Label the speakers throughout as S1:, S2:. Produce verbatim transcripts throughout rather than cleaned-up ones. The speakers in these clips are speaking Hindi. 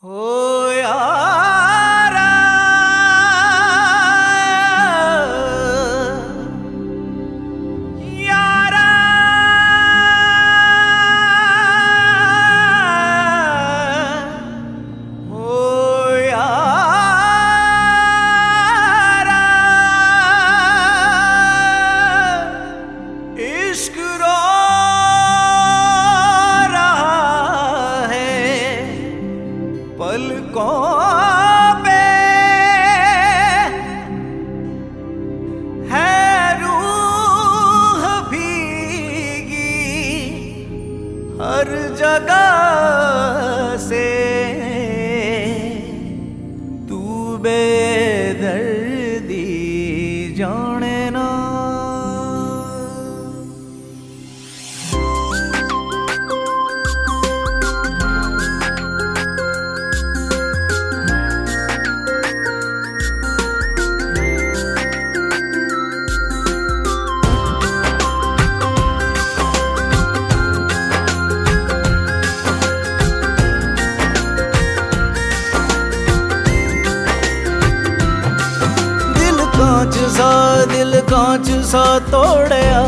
S1: हो यारा यारा हो यारा इश्क रो पलकों पे है रूह भीगी हर जगह से तू बेदर्दी जाने ना। कांच सा दिल कांच सा तोड़या,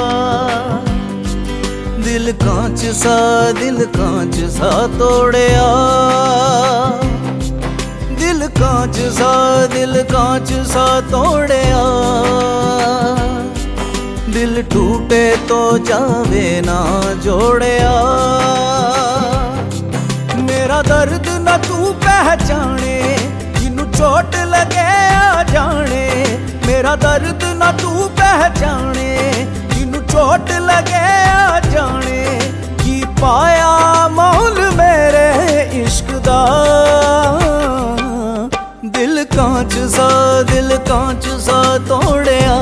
S1: दिल कांच सा दिल कांच सा तोड़या, दिल कांच सा दिल कांच सा तोड़या, दिल टूटे तो जावे ना जोड़या। मेरा दर्द न तू पहचाने जिन्नू चोट लगे आ जाने, मेरा दर्द न तू पहचाने जिन्नू चोट लगे आ जाने। की पाया मोल मेरे इश्क दा, दिल कांच सा दिल कांच सा तोड़या,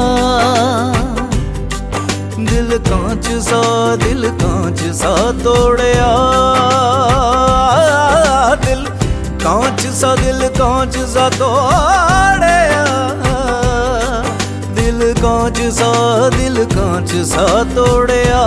S1: दिल कांच सा दिल कांच सा तोड़या, दिल कांच सा दिल कांच सा तोड़या, दिल कांच सा दिल कांच सा तोड़या।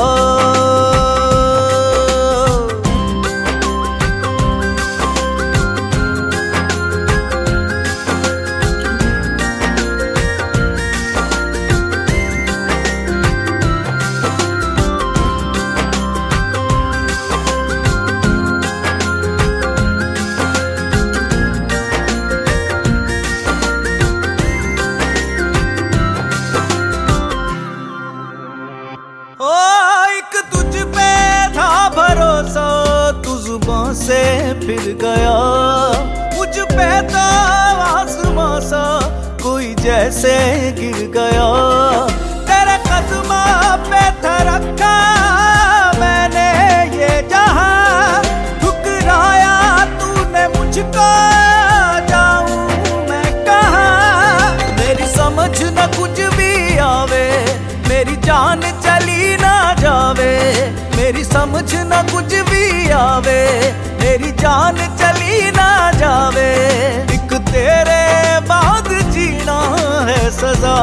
S1: से फिर गया मुझ पे तो आसमां सा कोई जैसे गिर गया। तेरे कदमां पे था रखा मैंने ये जहां, ठुकराया तूने मुझको जाऊं मैं कहां। मेरी समझ न कुछ भी आवे, मेरी जान चली ना जावे, मेरी समझ न कुछ भी आवे, मेरी जान चली ना जावे। एक तेरे बाद जीना है सजा,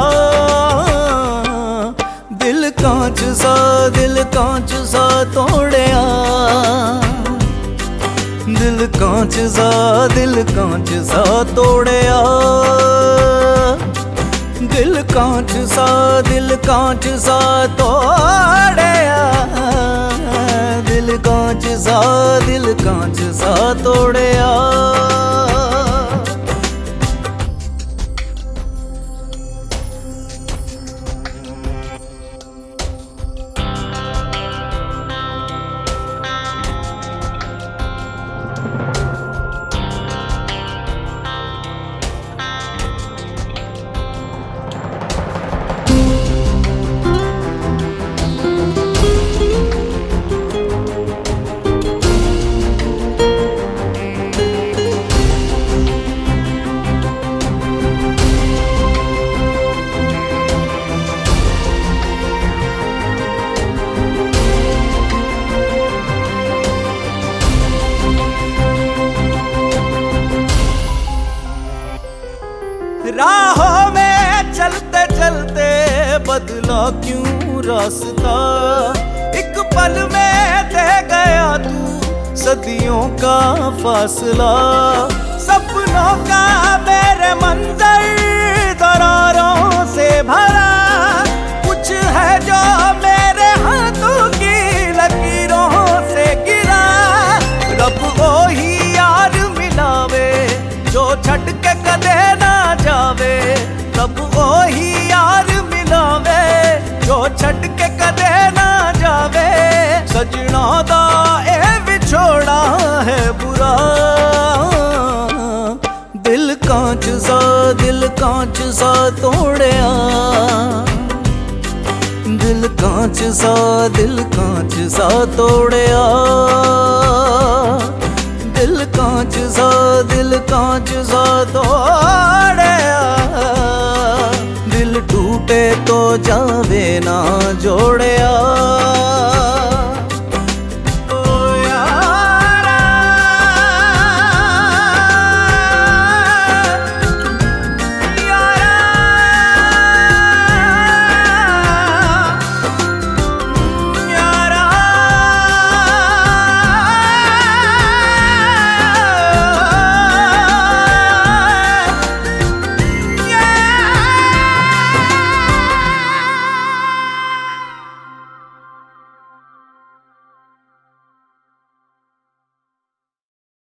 S1: दिल कांच सा दिल कांच सा तोड़या, दिल कांच सा दिल कांच सा तोड़या, दिल कांच सा दिल कांच सा तोड़या, दिल कांच सा दिल कांच सा तोड़या। राहों में चलते चलते बदला क्यों रास्ता, एक पल में दे गया तू सदियों का फासला, सपनों का मेरे मंजर दरारों से भरा, कुछ है जो मेरे हाथों की लकीरों से गिरा। रब वो ही यार मिलावे जो छट के कदे ना जावे, रब वो ही यार मिलावे जो छट के कदे ना जावे। सजना दा ए विछोड़ा है बुरा, दिल कांच सा दिल कांच सा तोड़िया, दिल कांच सा दिल कांच सा तोड़िया, दिल कांच सा दिल कांच सा तोड़िया। दिल टूटे तो जावे ना जोड़िया।